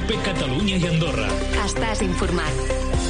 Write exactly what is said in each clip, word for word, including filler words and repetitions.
Cope Catalunya i Andorra. Estàs informat.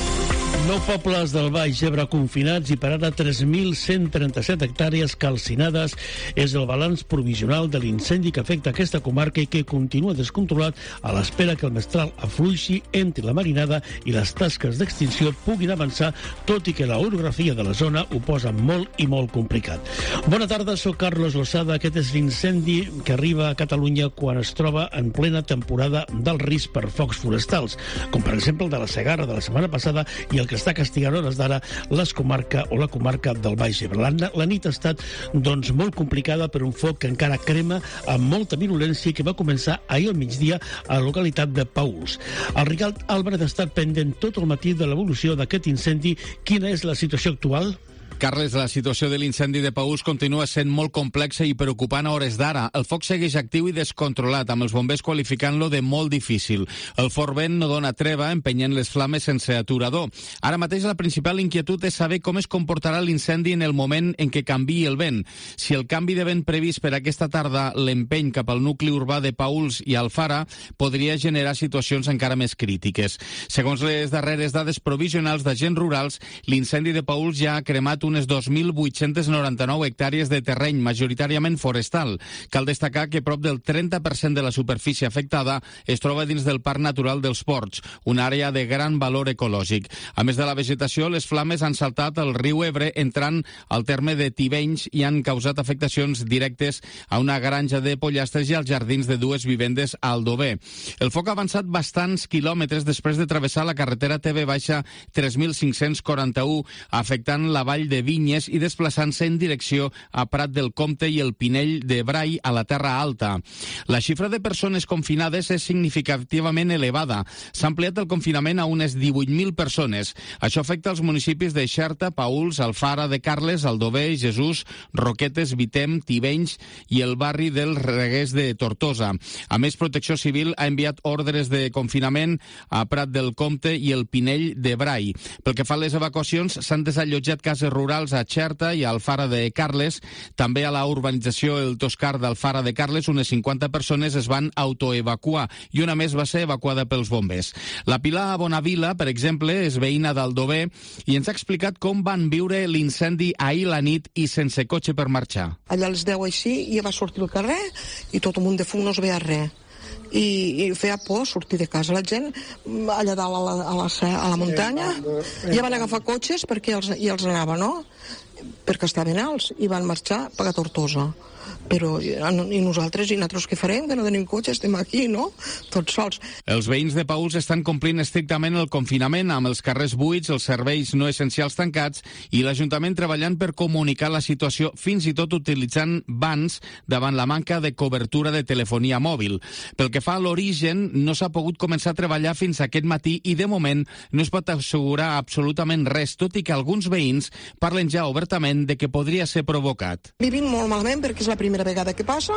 Nou pobles del Baix Ebre confinats i per ara tres mil cent trenta-set hectàrees calcinades és el balanç provisional de l'incendi que afecta aquesta comarca i que continua descontrolat a l'espera que el mestral afluixi, entri la marinada i les tasques d'extinció puguin avançar, tot i que l'orografia de la zona ho posa molt i molt complicat. Bona tarda, soc Carlos Lozada. Aquest és l'incendi que arriba a Catalunya quan es troba en plena temporada del risc per focs forestals, com per exemple el de la Segarra de la setmana passada i el que està castigant hores d'ara les comarca o la comarca del Baix Ebre. La, la nit ha estat doncs molt complicada per un foc que encara crema amb molta virulència i que va començar ahir al migdia a la localitat de Paüls. El Ricard Álvarez ha estat pendent tot el matí de l'evolució d'aquest incendi. Quina és la situació actual? Carles, la situació de l'incendi de Paüls continua sent molt complexa i preocupant a hores d'ara. El foc segueix actiu i descontrolat, amb els bombers qualificant-lo de molt difícil. El fort vent no dona treva, empenyent les flames sense aturador. Ara mateix la principal inquietud és saber com es comportarà l'incendi en el moment en què canviï el vent. Si el canvi de vent previst per aquesta tarda l'empeny cap al nucli urbà de Paüls i Alfara, podria generar situacions encara més crítiques. Segons les darreres dades provisionals d'agents rurals, l'incendi de Paüls ja ha cremat unes dos mil vuit-cents noranta-nou hectàrees de terreny, majoritàriament forestal. Cal destacar que prop del trenta per cent de la superfície afectada es troba dins del Parc Natural dels Ports, una àrea de gran valor ecològic. A més de la vegetació, les flames han saltat al riu Ebre, entrant al terme de Tivenys i han causat afectacions directes a una granja de pollastres i als jardins de dues vivendes a Aldover. El foc ha avançat bastants quilòmetres després de travessar la carretera T V tres mil cinc-cents quaranta-u, afectant la vall de de Vinyes i desplaçant-se en direcció a Prat del Comte i el Pinell de Brai a la Terra Alta. La xifra de persones confinades és significativament elevada. S'ha ampliat el confinament a unes divuit mil persones. Això afecta els municipis de Xerta, Paüls, Alfara de Carles, Aldover, Jesús, Roquetes, Vitem, Tivenys i el barri del Reguers de Tortosa. A més, Protecció Civil ha enviat ordres de confinament a Prat del Comte i el Pinell de Brai. Pel que fa a les evacuacions, s'han desallotjat cases rurals a Xerta i a Alfara de Carles. També a la urbanització El Toscar d'Alfara de Carles, unes cinquanta persones es van autoevacuar i una més va ser evacuada pels bombers. La Pilar Bonavila, per exemple, és veïna d'Aldover i ens ha explicat com van viure l'incendi ahir la nit i sense cotxe per marxar. Allà a les deu així ja va sortir al carrer i tot el munt de fum no es veia res. I, i feia por sortir de casa. La gent allà dalt a la, a la, a la muntanya ja van agafar cotxes perquè els, ja els anava, no? Perquè estaven alts i van marxar per a Tortosa. Però i nosaltres, i nosaltres què farem? Que no tenim cotxe, estem aquí, no? Tots sols. Els veïns de Paüls estan complint estrictament el confinament, amb els carrers buits, els serveis no essencials tancats i l'Ajuntament treballant per comunicar la situació, fins i tot utilitzant bans davant la manca de cobertura de telefonia mòbil. Pel que fa a l'origen, no s'ha pogut començar a treballar fins aquest matí i de moment no es pot assegurar absolutament res, tot i que alguns veïns parlen ja obertament de que podria ser provocat. Vivim molt malament perquè és la primera vegada que passa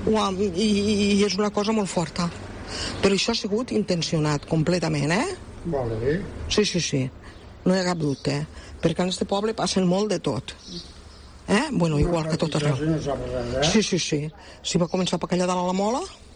i, i és una cosa molt forta. Però això ha sigut intencionat completament, eh? Molt bé. Sí, sí, sí. No hi ha cap dubte, eh? Perquè en este poble passen molt de tot. Eh? Bueno, igual que tot arreu. Sí, sí, sí. Si va començar per allà dalt a la Mola,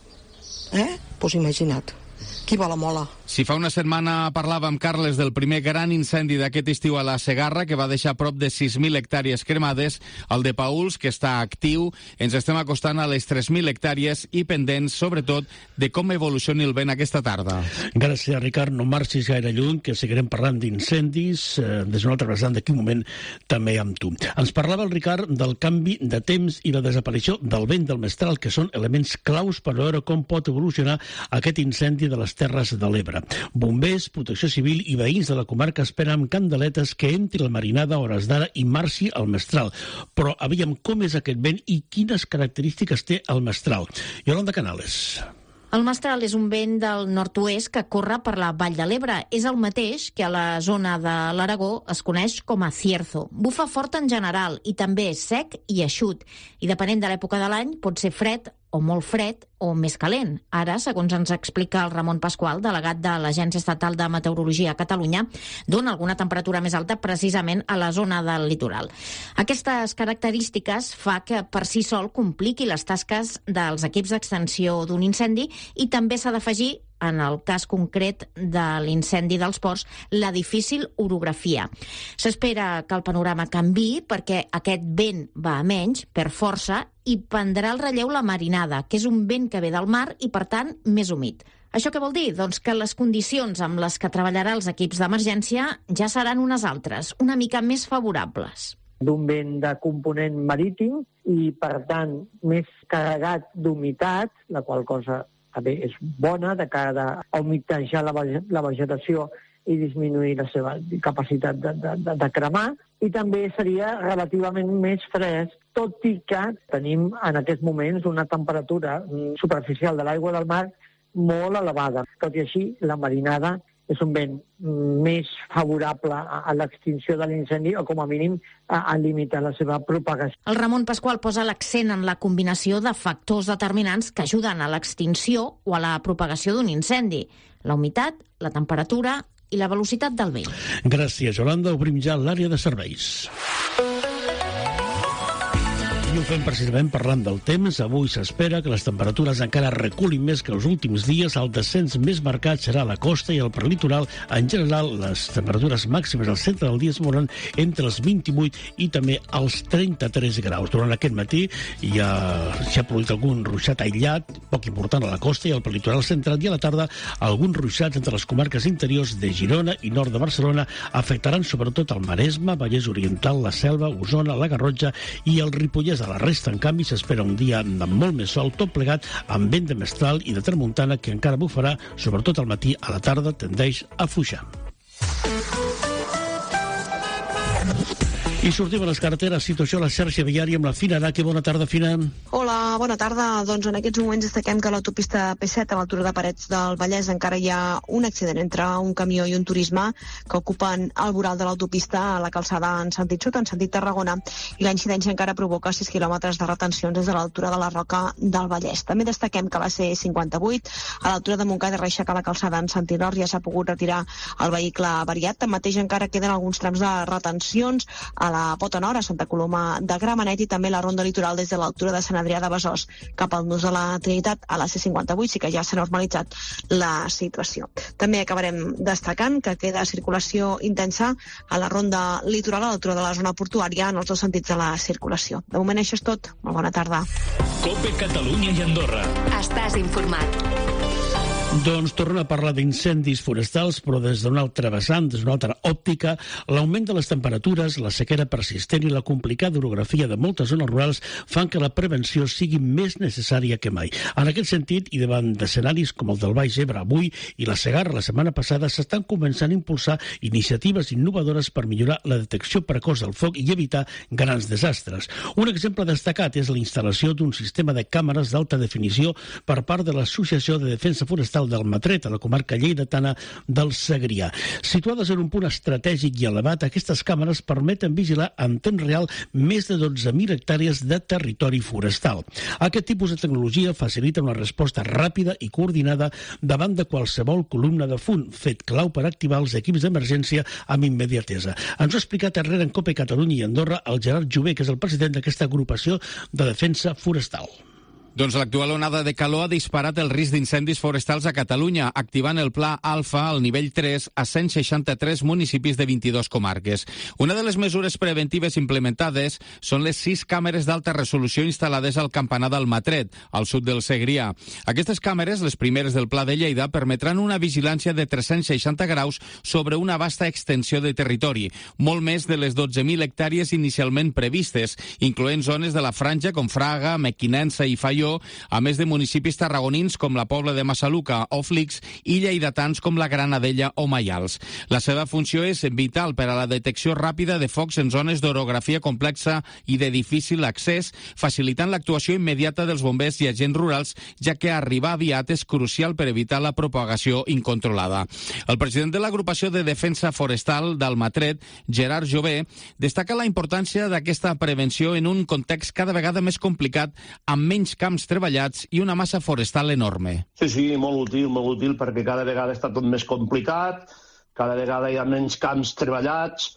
eh? Doncs imagina't. Qui va a la Mola? Si fa una setmana parlàvem, Carles, del primer gran incendi d'aquest estiu a la Segarra, que va deixar prop de sis mil hectàrees cremades, el de Paüls, que està actiu, ens estem acostant a les tres mil hectàrees i pendents, sobretot, de com evolucioni el vent aquesta tarda. Gràcies, Ricard. No marxis gaire lluny, que seguirem parlant d'incendis eh, des d'un altre vessant d'aquí un moment també amb tu. Ens parlava el Ricard del canvi de temps i la desaparició del vent del mestral, que són elements claus per veure com pot evolucionar aquest incendi de les Terres de l'Ebre. Bombers, Protecció Civil i veïns de la comarca esperen amb candeletes que entri la marinada a hores d'ara i marxi al mestral. Però, aviam, com és aquest vent i quines característiques té el mestral? Yolanda Canales. El mestral és un vent del nord-oest que corre per la Vall de l'Ebre. És el mateix que a la zona de l'Aragó es coneix com a cierzo. Bufa fort en general i també és sec i eixut. I depenent de l'època de l'any pot ser fred o molt fred o més calent. Ara, segons ens explica el Ramon Pasqual, delegat de l'Agència Estatal de Meteorologia a Catalunya, dona alguna temperatura més alta precisament a la zona del litoral. Aquestes característiques fa que per si sol compliqui les tasques dels equips d'extensió d'un incendi i també s'ha d'afegir en el cas concret de l'incendi dels ports, la difícil orografia. S'espera que el panorama canviï perquè aquest vent va a menys, per força, i prendrà el relleu la marinada, que és un vent que ve del mar i, per tant, més humit. Això què vol dir? Doncs que les condicions amb les que treballarà els equips d'emergència ja seran unes altres, una mica més favorables. D'un vent de component marítim i, per tant, més carregat d'humitat, la qual cosa també és bona de cara a humitejar la, la vegetació i disminuir la seva capacitat de, de, de, de cremar. I també seria relativament més fresc, tot i que tenim en aquests moments una temperatura superficial de l'aigua del mar molt elevada. Tot i així, la marinada és un vent més favorable a l'extinció de l'incendi o, com a mínim, a, a limitar la seva propagació. El Ramon Pasqual posa l'accent en la combinació de factors determinants que ajuden a l'extinció o a la propagació d'un incendi: la humitat, la temperatura i la velocitat del vent. Gràcies, Yolanda. Obrim ja l'àrea de serveis. I ho fem precisament parlant del temps. Avui s'espera que les temperatures encara reculin més que els últims dies. El descens més marcat serà a la costa i al prelitoral. En general, les temperatures màximes al centre del dia es mouran entre els vint-i-vuit i també els trenta-tres graus. Durant aquest matí hi ha, s'hi ha produït algun ruixat aïllat, poc important a la costa i al prelitoral central, i a la tarda alguns ruixats entre les comarques interiors de Girona i nord de Barcelona afectaran sobretot el Maresme, Vallès Oriental, la Selva, Osona, la Garrotxa i el Ripollès. A la resta, en canvi, s'espera un dia amb molt més sol, tot plegat amb vent de mestral i de tramuntana que encara bufarà, sobretot al matí. A la tarda tendeix a afluixar. I sortim a les carreteres. Situació a la xarxa viària amb la Fina Araque. Bona tarda, Fina. Hola, bona tarda. Doncs en aquests moments destaquem que a l'autopista P set, a l'altura de Parets del Vallès, encara hi ha un accident entre un camió i un turisme que ocupen el voral de l'autopista a la calçada en sentit sud, en sentit Tarragona, i la incidència encara provoca sis quilòmetres de retencions des de l'altura de la Roca del Vallès. També destaquem que a la C cinquanta-vuit, a l'altura de Montcada i Reixac, a la calçada en sentit nord, ja s'ha pogut retirar el vehicle avariat. Tanmateix encara queden alguns trams de retencions a la Pota Nord, a Santa Coloma de Gramenet, i també la ronda litoral des de l'altura de Sant Adrià de Besòs cap al nus de la Trinitat. A la C cinquanta-vuit sí que ja s'ha normalitzat la situació. També acabarem destacant que queda circulació intensa a la ronda litoral a l'altura de la zona portuària en els dos sentits de la circulació. De moment això és tot. Molt bona tarda. COPE Catalunya i Andorra. Estàs informat. Doncs tornem a parlar d'incendis forestals, però des d'una altra vessant, des d'una altra òptica. L'augment de les temperatures, la sequera persistent i la complicada orografia de moltes zones rurals fan que la prevenció sigui més necessària que mai. En aquest sentit, i davant d'escenaris com el del Baix Ebre avui i la Segarra la setmana passada, s'estan començant a impulsar iniciatives innovadores per millorar la detecció precoç del foc i evitar grans desastres. Un exemple destacat és la instal·lació d'un sistema de càmeres d'alta definició per part de l'Associació de Defensa Forestal del Matret, a la comarca lleidatana del Segrià. Situades en un punt estratègic i elevat, aquestes càmeres permeten vigilar en temps real més de dotze mil hectàrees de territori forestal. Aquest tipus de tecnologia facilita una resposta ràpida i coordinada davant de qualsevol columna de fum, fet clau per activar els equips d'emergència amb immediatesa. Ens ho ha explicat arrere en COPE Catalunya i Andorra el Gerard Jové, que és el president d'aquesta agrupació de defensa forestal. Doncs l'actual onada de calor ha disparat el risc d'incendis forestals a Catalunya, activant el Pla Alfa al nivell tres a cent seixanta-tres municipis de vint-i-dues comarques. Una de les mesures preventives implementades són les sis càmeres d'alta resolució instal·lades al campanar del Matret, al sud del Segrià. Aquestes càmeres, les primeres del Pla de Lleida, permetran una vigilància de tres-cents seixanta graus sobre una vasta extensió de territori, molt més de les dotze mil hectàrees inicialment previstes, incloent zones de la Franja com Fraga, Mequinensa i Faió, a més de municipis tarragonins com la Pobla de Massaluca o Flix i lleidatans com la Granadella o Maials. La seva funció és vital per a la detecció ràpida de focs en zones d'orografia complexa i de difícil accés, facilitant l'actuació immediata dels bombers i agents rurals, ja que arribar aviat és crucial per evitar la propagació incontrolada. El president de l'agrupació de defensa forestal del Matret, Gerard Jové, destaca la importància d'aquesta prevenció en un context cada vegada més complicat, amb menys camps treballats i una massa forestal enorme. Sí, sí, molt útil, molt útil, perquè cada vegada està tot més complicat, cada vegada hi ha menys camps treballats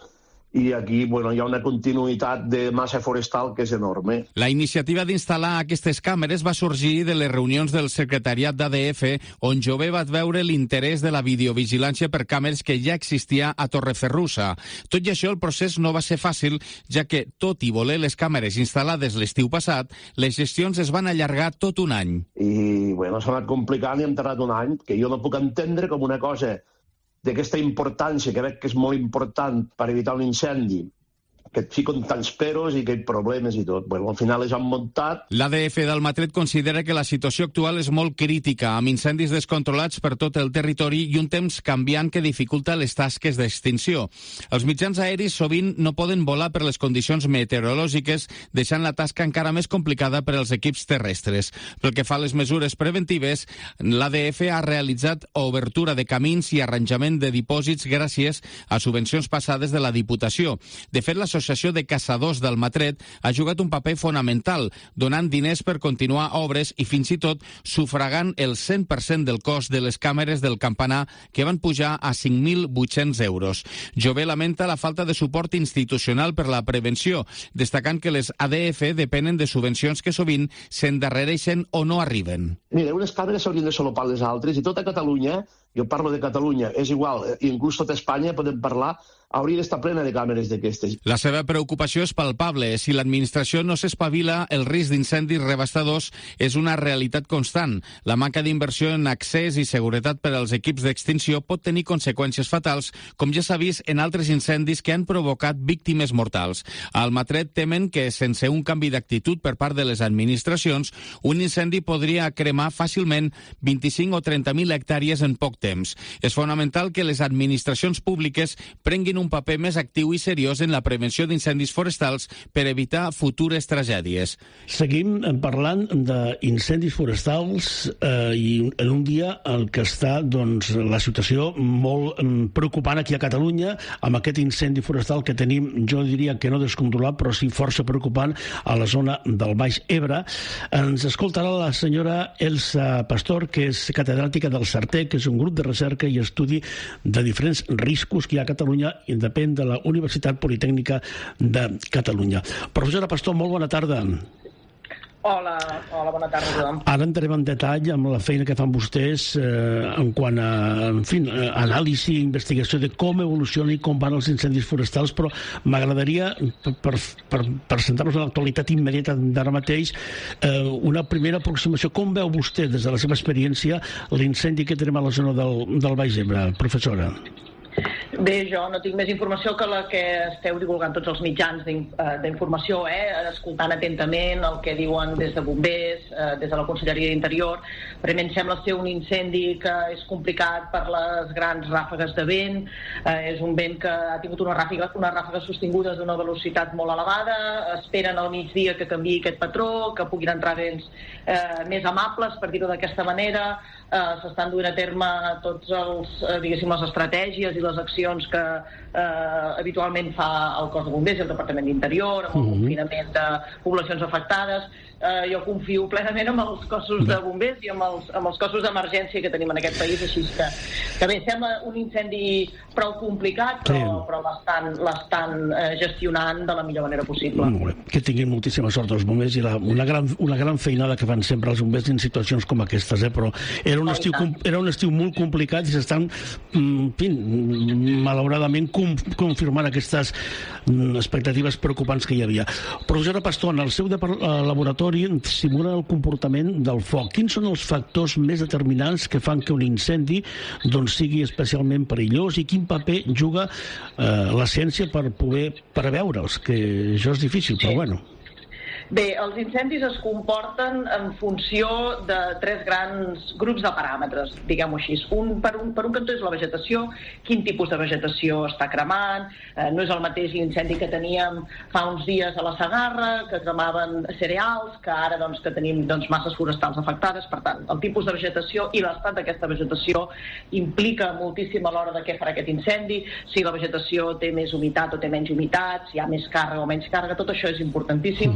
i aquí bueno, hi ha una continuïtat de massa forestal que és enorme. La iniciativa d'instal·lar aquestes càmeres va sorgir de les reunions del secretariat d'A D F, on Jové va veure l'interès de la videovigilància per càmeres que ja existia a Torreferrusa. Tot i això, el procés no va ser fàcil, ja que, tot i voler les càmeres instal·lades l'estiu passat, les gestions es van allargar tot un any. I bueno, s'ha anat complicant i hem tardat un any, que jo no puc entendre com una cosa d'aquesta importància, que veig que és molt important per evitar un incendi, que et fiquen tants peros i que hi ha problemes i tot. Bueno, al final les han muntat. L'A D F d'Almatret considera que la situació actual és molt crítica, amb incendis descontrolats per tot el territori i un temps canviant que dificulta les tasques d'extinció. Els mitjans aeris sovint no poden volar per les condicions meteorològiques, deixant la tasca encara més complicada per als equips terrestres. Pel que fa a les mesures preventives, l'A D F ha realitzat obertura de camins i arranjament de dipòsits gràcies a subvencions passades de la Diputació. De fet, l'Associació de Caçadors d'Almatret ha jugat un paper fonamental, donant diners per continuar obres i fins i tot sufragant el cent per cent del cost de les càmeres del campanar, que van pujar a cinc mil vuit-cents euros. Jové lamenta la falta de suport institucional per la prevenció, destacant que les A D F depenen de subvencions que sovint s'endarrereixen o no arriben. Mira, unes càmeres s'haurien de solopar les altres i tota Catalunya, jo parlo de Catalunya, és igual, inclús tota Espanya podem parlar, hauria d'estar plena de càmeres d'aquestes. La seva preocupació és palpable. Si l'administració no s'espavila, el risc d'incendis devastadors és una realitat constant. La manca d'inversió en accés i seguretat per als equips d'extinció pot tenir conseqüències fatals, com ja s'ha vist en altres incendis que han provocat víctimes mortals. A Almatret temen que, sense un canvi d'actitud per part de les administracions, un incendi podria cremar fàcilment vint-i-cinc o trenta mil hectàrees en poc temps. És fonamental que les administracions públiques prenguin un paper més actiu i seriós en la prevenció d'incendis forestals per evitar futures tragèdies. Seguim parlant d'incendis forestals eh, i en un dia en què està doncs, la situació molt preocupant aquí a Catalunya, amb aquest incendi forestal que tenim, jo diria que no descontrolat, però sí força preocupant a la zona del Baix Ebre. Ens escoltarà la senyora Elsa Pastor, que és catedràtica del CERTEC, que és un grup de recerca i estudi de diferents riscos que hi ha a Catalunya i depèn de la Universitat Politècnica de Catalunya. Professora Pastor, molt bona tarda. Hola, hola, bona tarda a tothom. Ara entrem en detall amb la feina que fan vostès eh, en quant a, en fi, anàlisi i investigació de com evoluciona i com van els incendis forestals, però m'agradaria, per, per, per centrar-nos en l'actualitat immediata d'ara mateix, eh, una primera aproximació. Com veu vostè, des de la seva experiència, l'incendi que tenim a la zona del, del Baix Ebre, professora? Bé, jo no tinc més informació que la que esteu divulgant tots els mitjans d'informació, eh? escoltant atentament el que diuen des de bombers, eh, des de la Conselleria d'Interior. Per mi em sembla ser un incendi que és complicat per les grans ràfegues de vent, eh, és un vent que ha tingut una ràfega, una ràfega sostinguda d'una velocitat molt elevada, esperen al migdia que canviï aquest patró, que puguin entrar vents eh, més amables, per dir-ho d'aquesta manera. eh, s'estan duent a terme tots els, eh, diguéssim, les estratègies i les accions que eh, habitualment fa el cos de bombers i el Departament d'Interior, amb el mm-hmm. confinament de poblacions afectades. Eh, jo confio plenament en els cossos de bombers i en els, amb els cossos d'emergència que tenim en aquest país, així que, que bé, sembla un incendi prou complicat, però, sí. però l'estan, l'estan eh, gestionant de la millor manera possible. Molt bé. Que tinguin moltíssima sort els bombers i la, una, gran, una gran feinada que fan sempre els bombers en situacions com aquestes, eh? Però era un, estiu, era un estiu molt complicat i s'estan, en fi, malauradament com, confirmant aquestes expectatives preocupants que hi havia. Professora Pastor, en el seu laboratori simula el comportament del foc. Quins són els factors més determinants que fan que un incendi doncs, sigui especialment perillós i quin paper juga eh, la ciència per poder preveure'ls? Que això és difícil, però bueno. Bé, els incendis es comporten en funció de tres grans grups de paràmetres, diguem-ho així. Un, per, un, per un cantó és la vegetació, quin tipus de vegetació està cremant, eh, no és el mateix l'incendi que teníem fa uns dies a la Segarra, que cremaven cereals, que ara doncs, que tenim doncs, masses forestals afectades. Per tant, el tipus de vegetació i l'estat d'aquesta vegetació implica moltíssim a l'hora de què farà aquest incendi, si la vegetació té més humitat o té menys humitat, si hi ha més càrrega o menys càrrega, tot això és importantíssim. Mm-hmm.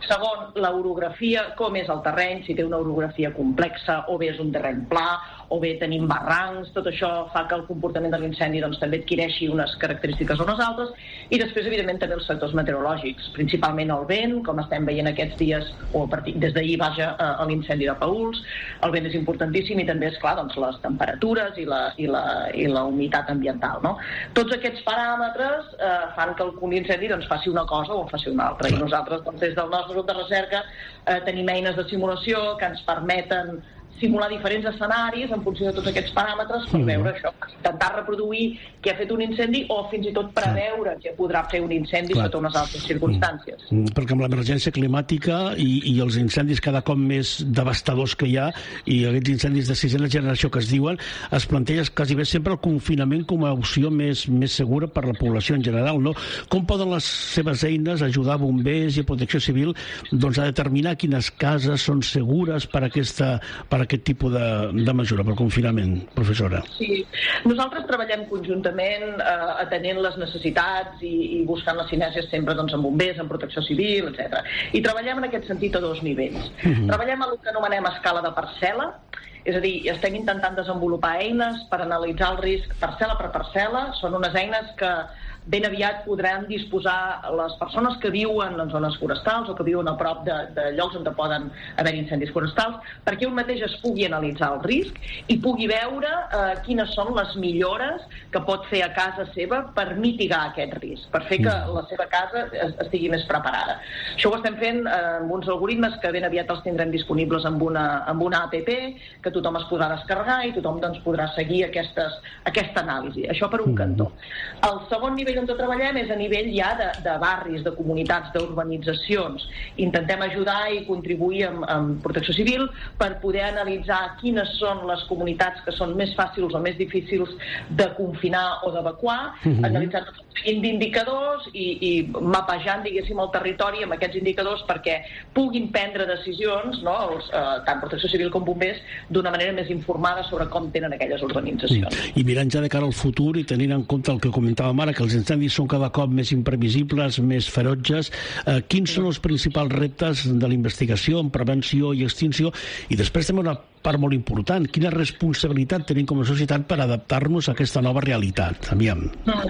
Segon, l'orografia, com és el terreny, si té una orografia complexa, o bé és un terreny pla, o bé tenim barrancs, tot això fa que el comportament de l'incendi doncs, també adquireixi unes característiques o unes altres, i després, evidentment, també els sectors meteorològics, principalment el vent, com estem veient aquests dies, o a partir, des d'ahir vaja a l'incendi de Paüls, el vent és importantíssim, i també, és clar, doncs, les temperatures i la, i la, i la humitat ambiental, no? Tots aquests paràmetres eh, fan que el incendi doncs, faci una cosa o faci una altra, i nosaltres, doncs, des del nostre grup de recerca eh, tenim eines de simulació que ens permeten simular diferents escenaris en funció de tots aquests paràmetres per veure això, intentar reproduir què ha fet un incendi o fins i tot preveure què podrà fer un incendi sota unes altres circumstàncies. Perquè amb l'emergència climàtica i, i els incendis cada cop més devastadors que hi ha, i aquests incendis de sisena generació que es diuen, es planteja quasi bé sempre el confinament com a opció més, més segura per la població en general, no? Com poden les seves eines ajudar bombers i protecció civil doncs, a determinar quines cases són segures per aquesta per aquest tipus de, de mesura, per confinament, professora? Sí, nosaltres treballem conjuntament eh, atenent les necessitats i, i buscant les sinergies sempre doncs, amb bombers, amb protecció civil, etcètera. I treballem en aquest sentit a dos nivells. Uh-huh. Treballem a el que anomenem escala de parcel·la, és a dir, estem intentant desenvolupar eines per analitzar el risc parcel·la per parcel·la. Són unes eines que ben aviat podran disposar les persones que viuen en zones forestals o que viuen a prop de, de llocs on poden haver incendis forestals, perquè un mateix es pugui analitzar el risc i pugui veure eh, quines són les millores que pot fer a casa seva per mitigar aquest risc, per fer que la seva casa estigui més preparada. Això ho estem fent eh, amb uns algoritmes que ben aviat els tindrem disponibles amb una, amb una app que tothom es podrà descarregar i tothom doncs, podrà seguir aquestes, aquesta anàlisi. Això per un cantó. El segon nivell on treballem és a nivell ja de, de barris, de comunitats, d'urbanitzacions. Intentem ajudar i contribuir amb, amb protecció civil per poder analitzar quines són les comunitats que són més fàcils o més difícils de confinar o d'evacuar, uh-huh. analitzant un seguit d'indicadors i, i mapejant, diguéssim, el territori amb aquests indicadors perquè puguin prendre decisions, no, els, eh, tant protecció civil com bombers, d'una manera més informada sobre com tenen aquelles urbanitzacions. I, i mirant ja de cara al futur i tenint en compte el que comentàvem ara, que els incendis són cada cop més imprevisibles, més ferotges, eh, quins són els principals reptes de la investigació en prevenció i extinció? I després també una part molt important, quina responsabilitat tenim com a societat per adaptar-nos a aquesta nova realitat? Aviam.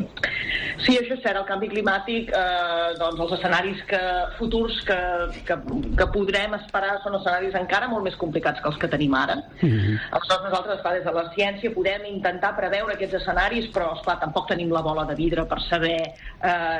Sí, això és cert, el canvi climàtic, eh, doncs els escenaris que, futurs que, que, que podrem esperar són escenaris encara molt més complicats que els que tenim ara. Mm-hmm. Aleshores, nosaltres, esclar, des de la ciència podem intentar preveure aquests escenaris, però, esclar, tampoc tenim la bola de vidre per saber eh,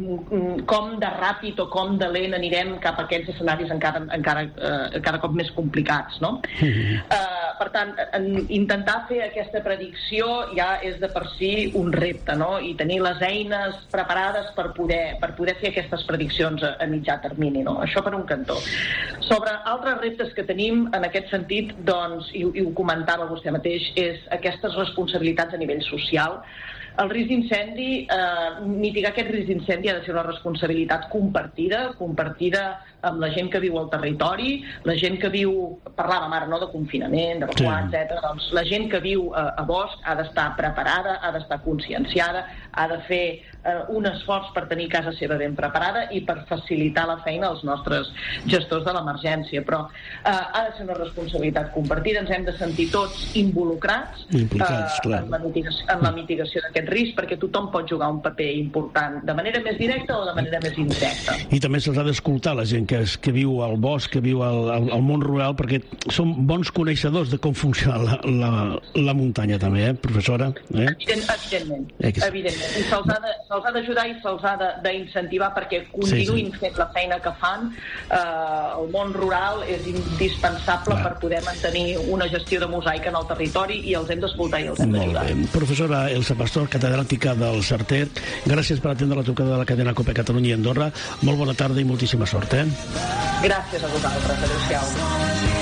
com de ràpid o com de lent anirem cap a aquests escenaris encara, encara eh, cada cop més complicats, no? Mm-hmm. Eh, per tant, en, intentar fer aquesta predicció ja és de per si un repte, no? I tenir les eines preparades per poder, per poder fer aquestes prediccions a, a mitjà termini, no? Això per un cantó. Sobre altres reptes que tenim en aquest sentit, doncs, i, i ho comentava vostè mateix, és aquestes responsabilitats a nivell social. El risc d'incendi, eh, mitigar aquest risc d'incendi ha de ser una responsabilitat compartida, compartida amb la gent que viu al territori, la gent que viu, parlàvem ara, no?, de confinament, d'evacuar, sí. etcètera. Doncs la gent que viu a, a bosc ha d'estar preparada, ha d'estar conscienciada, ha de fer eh, un esforç per tenir casa seva ben preparada i per facilitar la feina als nostres gestors de l'emergència. Però eh, ha de ser una responsabilitat compartida, ens hem de sentir tots involucrats, Implicats, eh, en, la mitigació, en la mitigació d'aquest risc, perquè tothom pot jugar un paper important de manera més directa o de manera més indirecta. I també se'ls ha d'escoltar la gent que, és, que viu al bosc, que viu al, al, al món rural, perquè són bons coneixedors de com funciona la, la, la muntanya també, eh, professora? Eh? Evident, evidentment, eh, que... evidentment. I se'ls ha, de, se'ls ha d'ajudar i se'ls ha d'incentivar perquè continuïn sí, sí. fent la feina que fan. Eh, el món rural és indispensable ah. per poder mantenir una gestió de mosaic en el territori i els hem d'escoltar i els hem d'ajudar. Professora Elsa Pastor, catedràtica del CERTET, gràcies per atendre la trucada de la cadena COPE Catalunya i Andorra. Molt bona tarda i moltíssima sort, eh? Gràcies a vosaltres. Adéu-siau.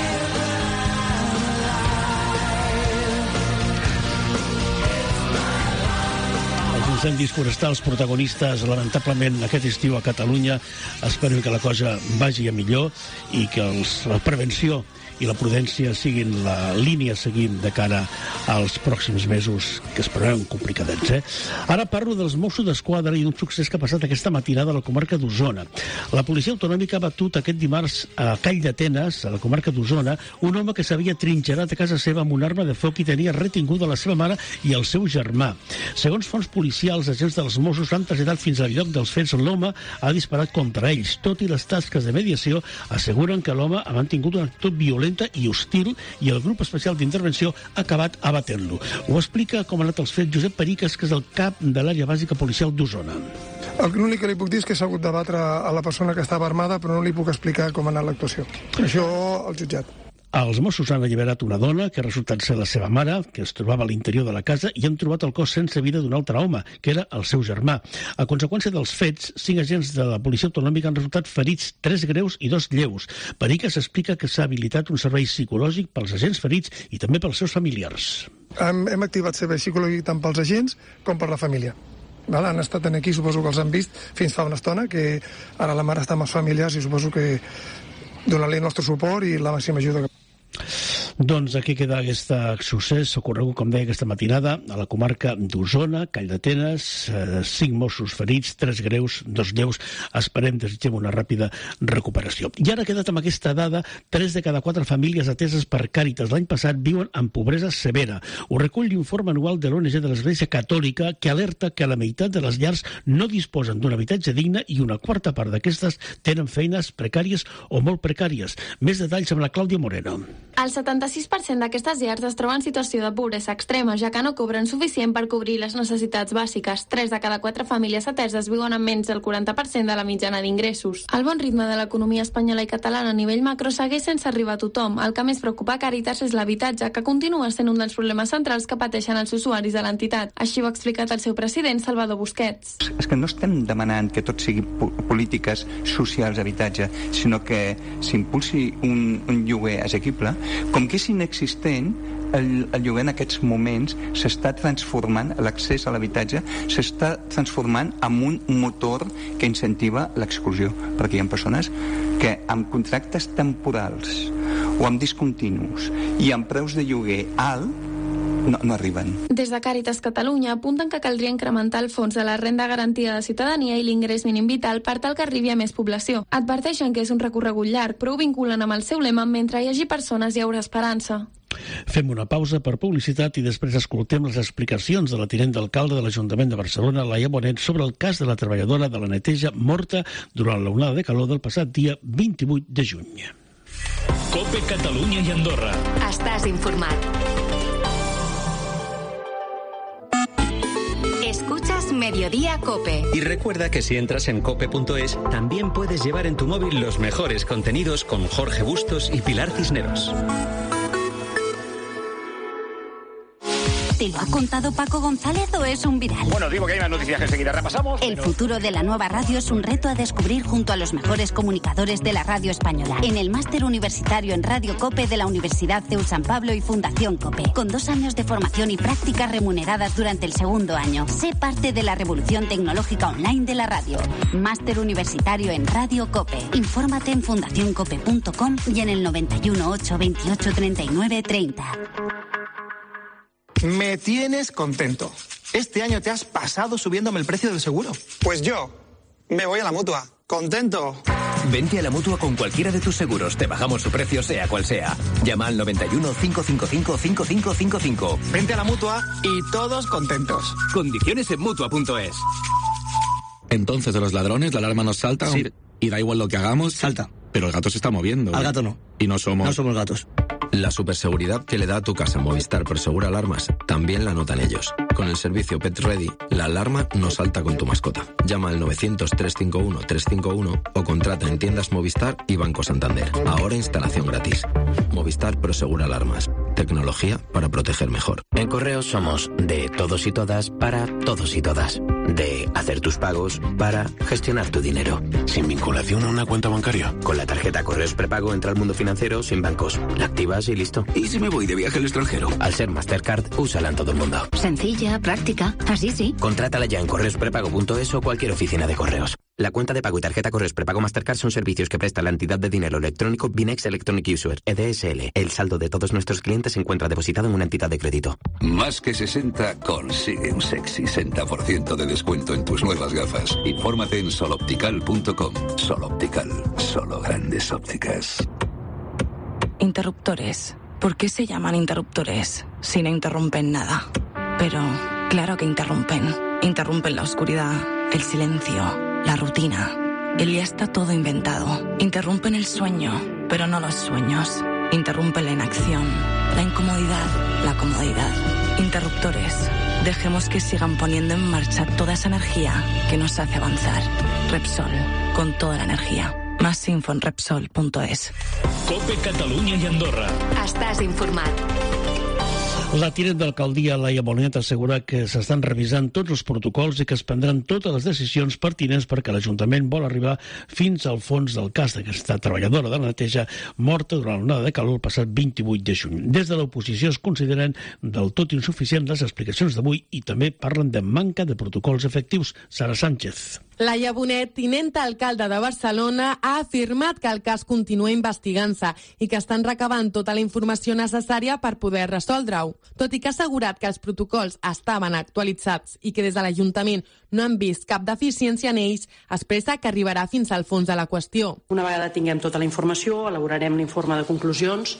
incendis forestals protagonistes, lamentablement, aquest estiu a Catalunya. Esperem que la cosa vagi a millor i que els, la prevenció i la prudència siguin la línia a seguir de cara als pròxims mesos, que esperem complicadets, eh? Ara parlo dels Mossos d'Esquadra i d'un succés que ha passat aquesta matinada a la comarca d'Osona. La policia autonòmica ha batut aquest dimarts a Call d'Atenes, a la comarca d'Osona, un home que s'havia trinxerat a casa seva amb una arma de foc i tenia retinguda la seva mare i el seu germà. Segons fonts policials, agents dels Mossos han traslladat fins al lloc dels fets. L'home ha disparat contra ells. Tot i les tasques de mediació, asseguren que l'home ha mantingut una actitud violenta i hostil i el grup especial d'intervenció ha acabat abatent-lo. Ho explica com han anat els fets Josep Periques, que és el cap de l'àrea bàsica policial d'Osona. L'únic que li puc dir és que s'ha hagut de batre a la persona que estava armada, però no li puc explicar com ha anat l'actuació. Això al jutjat. Els Mossos han alliberat una dona que ha resultat ser la seva mare, que es trobava a l'interior de la casa, i han trobat el cos sense vida d'un altre home, que era el seu germà. A conseqüència dels fets, cinc agents de la policia autonòmica han resultat ferits, tres greus i dos lleus. Periques explica que s'ha habilitat un servei psicològic pels agents ferits i també pels seus familiars. Hem, hem activat servei psicològic tant pels agents com per la família. Val? Han estat aquí, suposo que els han vist fins fa una estona, que ara la mare està amb els familiars i suposo que donar-li el nostre suport i la màxima ajuda. Doncs aquí queda aquest succés ocorregut, com deia, aquesta matinada a la comarca d'Osona, Call d'Atenes, eh, cinc Mossos ferits, tres greus, dos lleus. Esperem, desitgem una ràpida recuperació. I ara ha quedat amb aquesta dada, tres de cada quatre famílies ateses per Càritas l'any passat viuen en pobresa severa. Ho recull l'informe anual de l'O N G de l'Església Catòlica, que alerta que la meitat de les llars no disposen d'un habitatge digne i una quarta part d'aquestes tenen feines precàries o molt precàries. Més detalls amb la Clàudia Moreno. El setanta-sis per cent d'aquestes llars es troben en situació de pobresa extrema, ja que no cobren suficient per cobrir les necessitats bàsiques. Tres de cada quatre famílies ateses viuen amb menys del quaranta per cent de la mitjana d'ingressos. El bon ritme de l'economia espanyola i catalana a nivell macro segueix sense arribar a tothom. El que més preocupa a Càritas és l'habitatge, que continua sent un dels problemes centrals que pateixen els usuaris de l'entitat. Així ho ha explicat el seu president, Salvador Busquets. És que no estem demanant que tot sigui polítiques socials d'habitatge, sinó que s'impulsi un, un lloguer assequible. Com que és inexistent, el, el lloguer en aquests moments s'està transformant, l'accés a l'habitatge s'està transformant en un motor que incentiva l'exclusió, perquè hi ha persones que amb contractes temporals o amb discontinus i amb preus de lloguer alt No, no arriben. Des de Càritas Catalunya apunten que caldria incrementar el fons de la renda garantida de ciutadania i l'ingrés mínim vital per tal que arribi a més població. Adverteixen que és un recorregut llarg, però ho vinculen amb el seu lema: mentre hi hagi persones hi haurà esperança. Fem una pausa per publicitat i després escoltem les explicacions de la tinent d'alcalde de l'Ajuntament de Barcelona, Laia Bonet, sobre el cas de la treballadora de la neteja morta durant l'onada de calor del passat dia vint-i-vuit de juny. COPE Catalunya i Andorra. Estàs informat. Escuchas Mediodía COPE. Y recuerda que si entras en cope punto es, también puedes llevar en tu móvil los mejores contenidos con Jorge Bustos y Pilar Cisneros. ¿Te lo ha contado Paco González o es un viral? Bueno, digo que hay más noticias que enseguida repasamos. El pero... futuro de la nueva radio es un reto a descubrir junto a los mejores comunicadores de la radio española. En el máster universitario en Radio COPE de la Universidad C E U San Pablo y Fundación COPE. Con dos años de formación y prácticas remuneradas durante el segundo año. Sé parte de la revolución tecnológica online de la radio. Máster universitario en Radio COPE. Infórmate en fundación cope punto com y en el noventa y uno, ocho, veintiocho, treinta y nueve, treinta. Me tienes contento. Este año te has pasado subiéndome el precio del seguro. Pues yo me voy a la Mutua. ¿Contento? Vente a la Mutua con cualquiera de tus seguros. Te bajamos su precio sea cual sea. Llama al noventa y uno, cinco cinco cinco, cinco cinco cinco cinco. Vente a la Mutua y todos contentos. Condiciones en Mutua punto es. Entonces, de los ladrones, la alarma nos salta. Sí. Y da igual lo que hagamos. Salta. Pero el gato se está moviendo. Al gato no. Y no somos... No somos gatos. La superseguridad que le da a tu casa Movistar Prosegura Alarmas también la notan ellos. Con el servicio Pet Ready, la alarma no salta con tu mascota. Llama al novecientos, trescientos cincuenta y uno, trescientos cincuenta y uno o contrata en tiendas Movistar y Banco Santander. Ahora instalación gratis. Movistar Prosegura Alarmas. Tecnología para proteger mejor. En Correos somos de todos y todas para todos y todas. De hacer tus pagos para gestionar tu dinero. ¿Sin vinculación a una cuenta bancaria? Con la tarjeta Correos Prepago entra al mundo financiero sin bancos. La activas y listo. ¿Y si me voy de viaje al extranjero? Al ser Mastercard, úsala en todo el mundo. Sencillo. sencilla, práctica. Así sí. Contrátala ya en correos prepago punto es o cualquier oficina de correos. La cuenta de pago y tarjeta Correos Prepago Mastercard son servicios que presta la entidad de dinero electrónico Binex Electronic User, E D S L. El saldo de todos nuestros clientes se encuentra depositado en una entidad de crédito. Más que sesenta consigue un sexy sesenta por ciento de descuento en tus nuevas gafas. Infórmate en soloptical punto com. Soloptical, solo grandes ópticas. Interruptores. ¿Por qué se llaman interruptores si no interrumpen nada? Pero claro que interrumpen. Interrumpen la oscuridad, el silencio, la rutina. El ya está todo inventado. Interrumpen el sueño, pero no los sueños. Interrumpen la inacción, la incomodidad, la comodidad. Interruptores. Dejemos que sigan poniendo en marcha toda esa energía que nos hace avanzar. Repsol, con toda la energía. Más info en repsol punto es. Cope Catalunya i Andorra. Estàs informat. La tinent d'alcaldia Laia Bonet assegura que s'estan revisant tots els protocols i que es prendran totes les decisions pertinents perquè l'Ajuntament vol arribar fins al fons del cas d'aquesta treballadora de la neteja morta durant l'onada de calor el passat vint-i-vuit de juny. Des de l'oposició es consideren del tot insuficients les explicacions d'avui i també parlen de manca de protocols efectius. Sara Sánchez. Laia Bonet, tinenta alcalde de Barcelona, ha afirmat que el cas continua investigant-se i que estan recabant tota la informació necessària per poder resoldre-ho. Tot i que ha assegurat que els protocols estaven actualitzats i que des de l'Ajuntament no han vist cap deficiència en ells, expressa que arribarà fins al fons de la qüestió. Una vegada tinguem tota la informació, elaborarem l'informe de conclusions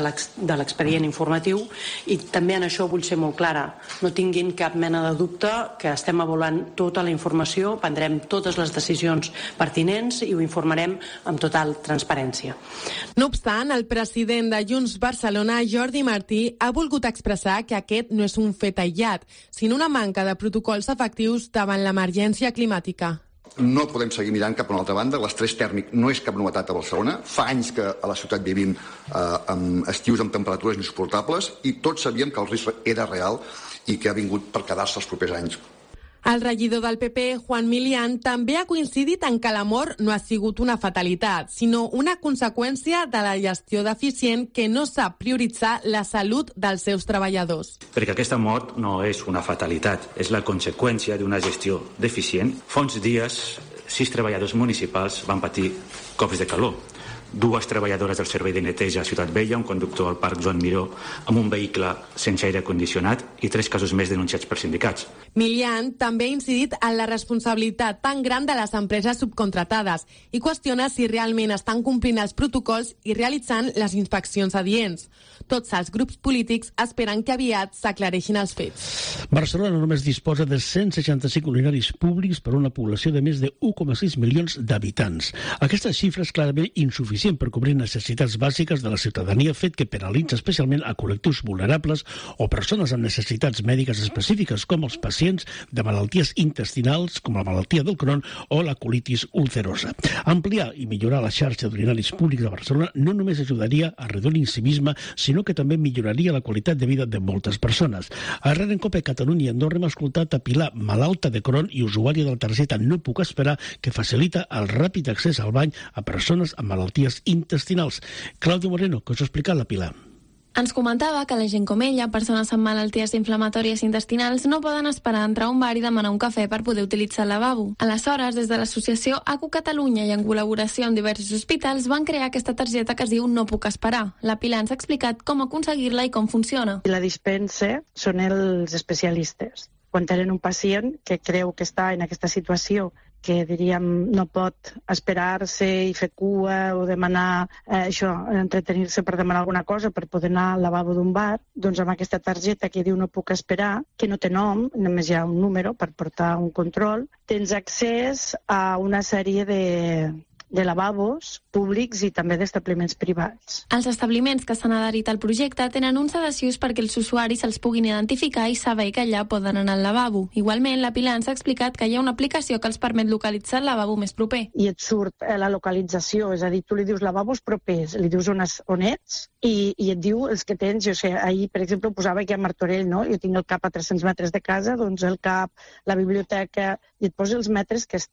de l'expedient informatiu i també en això vull ser molt clara. No tinguin cap mena de dubte que estem avaluant tota la informació, prendrem totes les decisions pertinents i ho informarem amb total transparència. No obstant, el president de Junts Barcelona, Jordi Martí, ha volgut expressar que aquest no és un fet aïllat, sinó una manca de protocols efectius davant l'emergència climàtica. No podem seguir mirant cap a una altra banda. L'estrès tèrmic no és cap novetat a Barcelona. Fa anys que a la ciutat vivim eh, amb estius amb temperatures insuportables i tots sabíem que el risc era real i que ha vingut per quedar-se els propers anys. El regidor del P P, Juan Milián, també ha coincidit en que la mort no ha sigut una fatalitat, sinó una conseqüència de la gestió deficient que no sap prioritzar la salut dels seus treballadors. Perquè aquesta mort no és una fatalitat, és la conseqüència d'una gestió deficient. Fa uns dies, sis treballadors municipals van patir cops de calor. Dues treballadores del servei de neteja a Ciutat Vella, un conductor al Parc Joan Miró amb un vehicle sense aire condicionat i tres casos més denunciats per sindicats. Milián també ha incidit en la responsabilitat tan gran de les empreses subcontratades i qüestiona si realment estan complint els protocols i realitzant les inspeccions adients. Tots els grups polítics esperen que aviat s'aclareixin els fets. Barcelona només disposa de cent seixanta-cinc urinaris públics per una població de més de u coma sis milions d'habitants. Aquesta xifra és clarament insuficient per cobrir necessitats bàsiques de la ciutadania, fet que penalitza especialment a col·lectius vulnerables o persones amb necessitats mèdiques específiques, com els pacients de malalties intestinals, com la malaltia del Crohn o la colitis ulcerosa. Ampliar i millorar la xarxa d'urinaris públics de Barcelona no només ajudaria a reduir l'incivisme, sinó que també milloraria la qualitat de vida de moltes persones. Arran en Cope Catalunya i Andorra hem escoltat a Pilar, malalta de Crohn i usuària de la targeta No Puc Esperar, que facilita el ràpid accés al bany a persones amb malalties intestinals. Claudio Moreno, que us ha explicat la Pilar. Ens comentava que la gent com ella, persones amb malalties inflamatòries intestinals, no poden esperar a entrar a un bar i demanar un cafè per poder utilitzar el lavabo. Aleshores, des de l'associació A C U Catalunya i en col·laboració amb diversos hospitals, van crear aquesta targeta que es diu No Puc Esperar. La Pilar ens ha explicat com aconseguir-la i com funciona. La dispensa són els especialistes. Quan tenen un pacient que creu que està en aquesta situació que, diríem, no pot esperar-se i fer cua o demanar eh, això, entretenir-se per demanar alguna cosa per poder anar al lavabo d'un bar, doncs amb aquesta targeta que diu No Puc Esperar, que no té nom, només hi ha un número per portar un control, tens accés a una sèrie de de lavabos públics i també d'establiments privats. Els establiments que s'han adherit al projecte tenen uns adhesius perquè els usuaris els puguin identificar i saber que allà poden anar al lavabo. Igualment, la Pilar ens ha explicat que hi ha una aplicació que els permet localitzar el lavabo més proper. I et surt la localització, és a dir, tu li dius lavabos propers, li dius on, es, on ets i, i et diu els que tens. Jo sé, ahir, per exemple, posava aquí a Martorell, no? Jo tinc el CAP a tres-cents metres de casa, doncs el CAP, la biblioteca, i et posa els metres que està.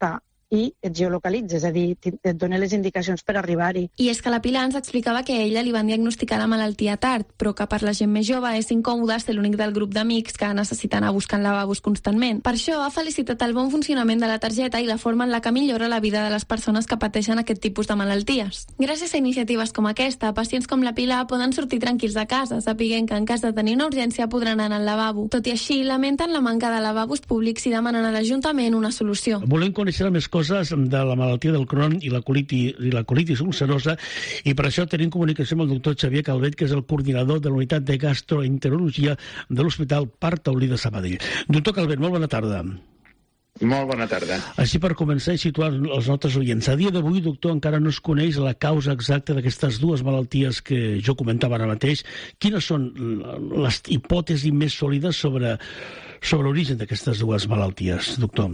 i et geolocalitza, és a dir, et dona les indicacions per arribar-hi. I és que la Pilar ens explicava que a ella li van diagnosticar la malaltia tard, però que per la gent més jove és incòmode ser l'únic del grup d'amics que necessita anar buscant lavabos constantment. Per això ha felicitat el bon funcionament de la targeta i la forma en la que millora la vida de les persones que pateixen aquest tipus de malalties. Gràcies a iniciatives com aquesta, pacients com la Pilar poden sortir tranquils de casa, sapiguent que en cas de tenir una urgència podran anar al lavabo. Tot i així, lamenten la manca de lavabos públics i demanen a l'Ajuntament una solució. Volem conèixer més coses de la malaltia del Crohn i la colitis, i la colitis ulcerosa, i per això tenim comunicació amb el doctor Xavier Calvet, que és el coordinador de la unitat de gastroenterologia de l'Hospital Parc Taulí de Sabadell. Doctor Calvet, molt bona tarda. Molt bona tarda. Així per començar i situar els nostres oients. A dia d'avui, doctor, encara no es coneix la causa exacta d'aquestes dues malalties que jo comentava ara mateix. Quines són les hipòtesis més sòlides sobre, sobre l'origen d'aquestes dues malalties, doctor?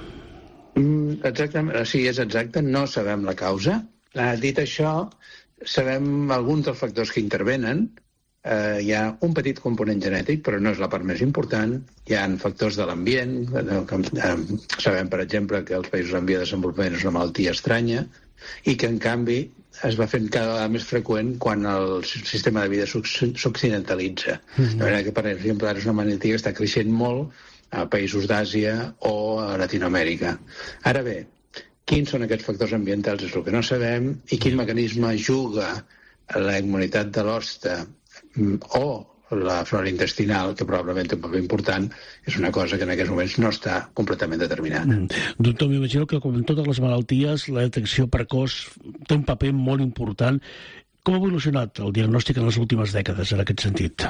Exactament, sí, és exacte, no sabem la causa. Dit això, sabem alguns dels factors que intervenen. Eh, hi ha un petit component genètic, però no és la part més important. Hi ha factors de l'ambient, eh, sabem, per exemple, que als països en via de desenvolupament és una malaltia estranya, i que, en canvi, es va fent cada vegada més freqüent quan el sistema de vida s'occidentalitza. Mm-hmm. De manera que, per exemple, ara és una malaltia que està creixent molt a països d'Àsia o a Latinoamèrica. Ara bé, quins són aquests factors ambientals és el que no sabem, i quin mecanisme juga la immunitat de l'hoste o la flora intestinal, que probablement té un paper important, és una cosa que en aquests moments no està completament determinada. Mm. Doctor, m'imagino que com en totes les malalties, la detecció precoç té un paper molt important. Com ha evolucionat el diagnòstic en les últimes dècades, en aquest sentit?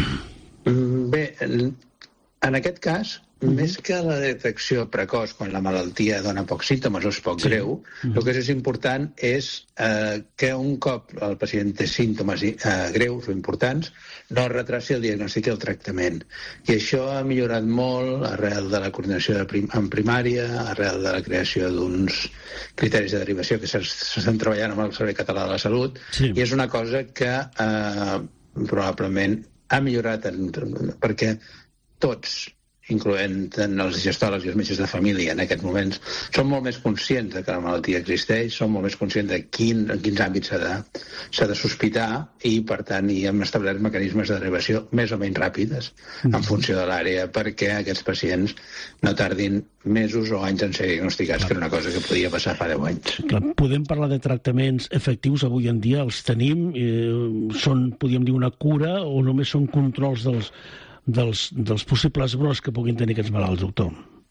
Bé, en aquest cas, mm-hmm. més que la detecció precoç quan la malaltia dona pocs símptomes o és poc sí. greu, mm-hmm. el que és important és eh, que un cop el pacient té símptomes eh, greus o importants, no es retraci el diagnòstic i el tractament. I això ha millorat molt arrel de la coordinació de prim en primària, arrel de la creació d'uns criteris de derivació que s'estan treballant amb el Servei Català de la Salut, sí. i és una cosa que eh, probablement ha millorat en, perquè tots, incloent els gestòlegs i els metges de família en aquests moments, són molt més conscients de que la malaltia existeix, són molt més conscients de quin, en quins àmbits s'ha de, s'ha de sospitar, i per tant hi hem establert mecanismes de derivació més o menys ràpides en funció de l'àrea, perquè aquests pacients no tardin mesos o anys en ser diagnosticats, que era una cosa que podia passar fa deu anys. Clar, podem parlar de tractaments efectius avui en dia, els tenim, eh, són, podríem dir, una cura, o només són controls dels Dels, dels possibles brots que puguin tenir aquests malalts, doctor?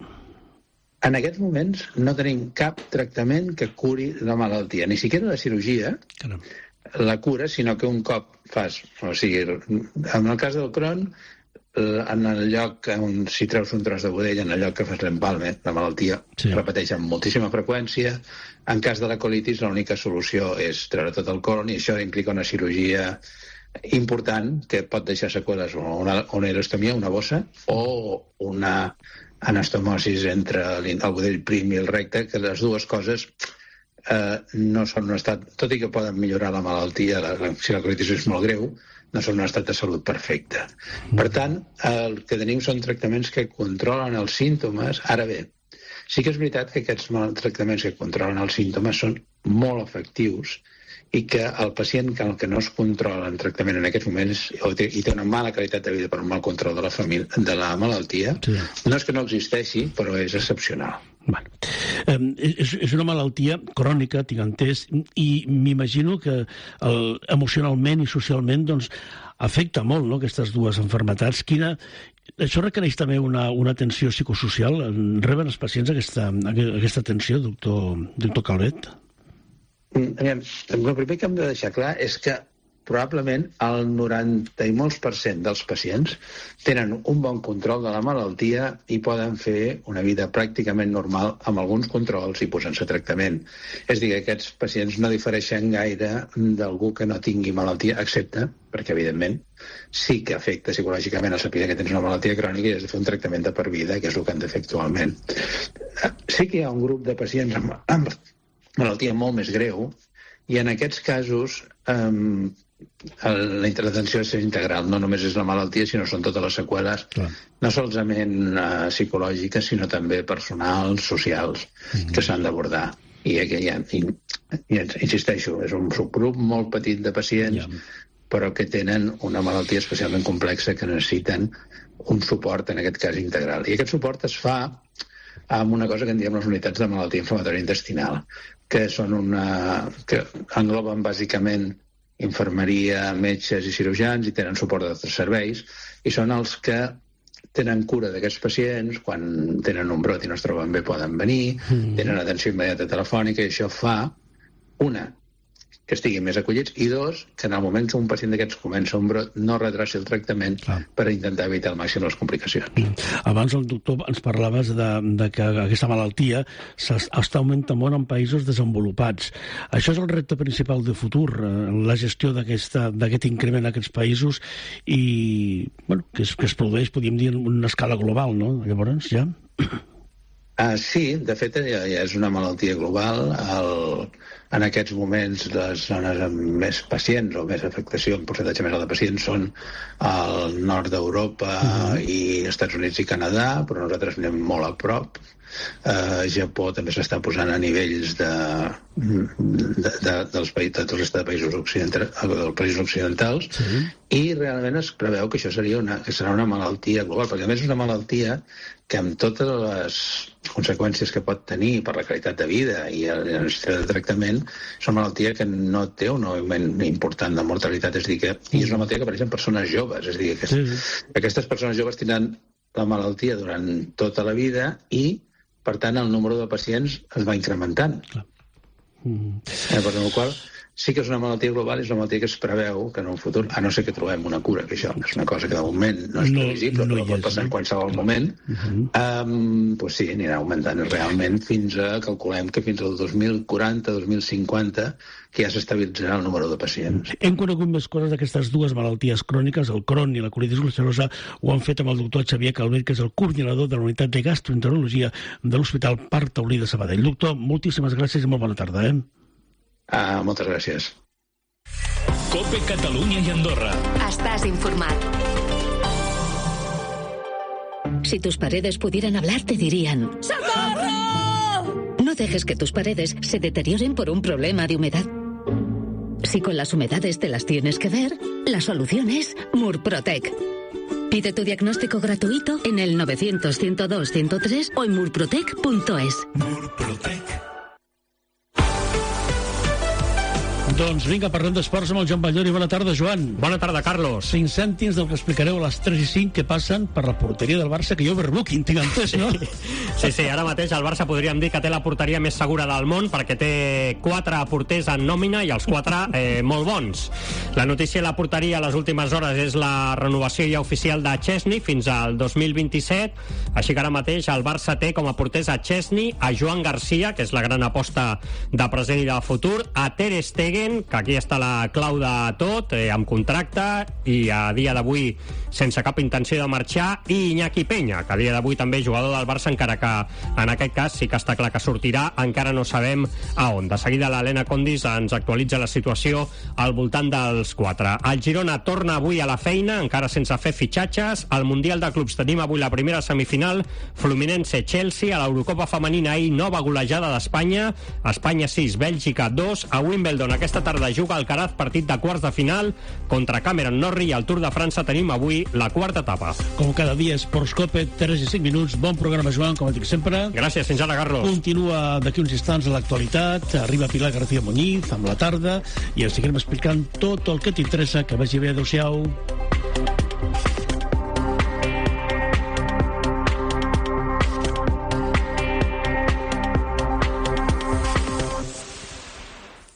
En aquests moments no tenim cap tractament que curi la malaltia, ni siquiera la cirurgia, Caram. la cura, sinó que un cop fas, o sigui, en el cas del Crohn, en el lloc on si treus un tros de budell, en el lloc que fas l'empalme, la malaltia sí. repeteix amb moltíssima freqüència. En cas de la colitis, l'única solució és treure tot el colon, i això implica una cirurgia important que pot deixar seqüeles, o una, una ileostomia, una bossa, o una anastomosis entre el budell prim i el recte, que les dues coses eh, no són un estat, tot i que poden millorar la malaltia, la, si la colitis és molt greu, no són un estat de salut perfecte. Per tant, el que tenim són tractaments que controlen els símptomes. Ara bé, sí que és veritat que aquests tractaments que controlen els símptomes són molt efectius, i que el pacient que el que no es controla en tractament en aquests moments o té, i té una mala qualitat de vida per un mal control de la, família, de la malaltia, sí. no és que no existeixi, però és excepcional. Bueno. Eh, és, és una malaltia crònica, tinc entès, i m'imagino que el, emocionalment i socialment doncs, afecta molt, no?, aquestes dues malalties. Quina... Això requereix també una, una atenció psicosocial? Reben els pacients aquesta, aquesta atenció, doctor, doctor Calvet? El primer que hem de deixar clar és que probablement el noranta i molts per cent dels pacients tenen un bon control de la malaltia i poden fer una vida pràcticament normal amb alguns controls i posant-se a tractament. És a dir, que aquests pacients no difereixen gaire d'algú que no tingui malaltia, excepte perquè, evidentment, sí que afecta psicològicament el saber que tens una malaltia crònica i has de fer un tractament de per vida, que és el que han de fer actualment. Sí que hi ha un grup de pacients amb, amb malaltia molt més greu, i en aquests casos eh, la intervenció és integral, no només és la malaltia, sinó són totes les seqüeles, Clar. no solament uh, psicològiques, sinó també personals, socials, mm-hmm. que s'han d'abordar. I, i, i, i insisteixo, és un subgrup molt petit de pacients, yeah. però que tenen una malaltia especialment complexa que necessiten un suport, en aquest cas, integral. I aquest suport es fa amb una cosa que en diem les unitats de malaltia inflamatòria intestinal, que són una... que engloben bàsicament infermeria, metges i cirurgians i tenen suport d'altres serveis, i són els que tenen cura d'aquests pacients, quan tenen un brot i no es troben bé poden venir, mm. tenen atenció immediata telefònica, i això fa, una, que estiguin més acollits, i dos, que en el moment que un pacient d'aquests comença un brot, no retrasi el tractament Clar. per intentar evitar al màxim les complicacions. Mm. Abans el doctor ens parlaves de, de que aquesta malaltia està augmentant molt en països desenvolupats. Això és el repte principal de futur, la gestió d'aquest increment en aquests països i bueno, que, es, que es produeix, podríem dir, en una escala global, no? Llavors, ja... Uh, sí, de fet ja, ja és una malaltia global. El, en aquests moments les zones amb més pacients o més afectació, en percentatge més alt de pacients, són al nord d'Europa uh-huh. i Estats Units i Canadà, però nosaltres anem molt a prop. Uh, Japó també s'està posant a nivells de, de, de, dels països, de tots els països occidentals, dels països occidentals sí. i realment es preveu que això seria una, que serà una malaltia global, perquè a més és una malaltia que amb totes les conseqüències que pot tenir per la qualitat de vida i la necessitat de tractament, és una malaltia que no té un augment important de mortalitat, és a dir, que i és una malaltia que apareix en persones joves, és a dir, que sí. aquestes persones joves tindran la malaltia durant tota la vida i per tant, el número de pacients es va incrementant. Mm. Eh, per la qual sí que és una malaltia global, és una malaltia que es preveu que en un futur, a no ser que trobem una cura, que això és una cosa que de moment no és previsible, no, no però pot passar en qualsevol moment, uh-huh. um, doncs sí, anirà augmentant realment fins a, calculem que fins al dos mil quaranta, dos mil cinquanta, que ja s'estabilitzarà el número de pacients. Hem conegut més coses d'aquestes dues malalties cròniques, el Crohn i la colitis ulcerosa, ho han fet amb el doctor Xavier Calvet, que és el coordinador de la unitat de gastroenterologia de l'Hospital Parc Taulí de Sabadell. Doctor, moltíssimes gràcies i molt bona tarda, eh? Ah, moltes gràcies. COPE Catalunya i Andorra. Estás informat. Si tus paredes pudieran hablar, te dirían: ¡Socorro! No dejes que tus paredes se deterioren por un problema de humedad. Si con las humedades te las tienes que ver, la solución es Murprotec. Pide tu diagnóstico gratuito en el novecientos, ciento dos, ciento tres o en murprotec punto es. Murprotec. Doncs vinga, parlem d'esports amb el Joan Ballori. Bona tarda, Joan. Bona tarda, Carlos. Cinc cèntims del que explicareu a les tres i cinc que passen per la porteria del Barça, que hi ha overbooking, tinc entès, no? Sí, sí, ara mateix el Barça podríem dir que té la porteria més segura del món perquè té quatre porters en nòmina i els quatre eh, molt bons. La notícia de la porteria a les últimes hores és la renovació ja oficial de Chesney fins al dos mil vint-i-set, així que ara mateix el Barça té com a porters a Chesney, a Joan Garcia, que és la gran aposta de present i de futur, a Ter Stegen, que aquí està la clau de tot, eh, amb contracte i a dia d'avui sense cap intenció de marxar, i Iñaki Peña, que a dia d'avui també jugador del Barça, encara que en aquest cas sí que està clar que sortirà, encara no sabem a on. De seguida l'Helena Condis ens actualitza la situació al voltant dels quatre. El Girona torna avui a la feina, encara sense fer fitxatges. Al Mundial de Clubs tenim avui la primera semifinal, Fluminense-Chelsea. A l'Eurocopa femenina ahir nova golejada d'Espanya, Espanya sis, Bèlgica dos. A Wimbledon aquesta tarda juga Alcaraz, partit de quarts de final contra Cameron Norrie, i al Tour de França tenim avui la quarta etapa. Com cada dia, Esports Cope, tres i cinc minuts. Bon programa, Joan, com dic sempre. Gràcies, fins ara, Carlos. Continua d'aquí uns instants l'actualitat, arriba Pilar García Muñiz amb la tarda i ens seguirem explicant tot el que t'interessa. Que vagi bé, adeu-siau.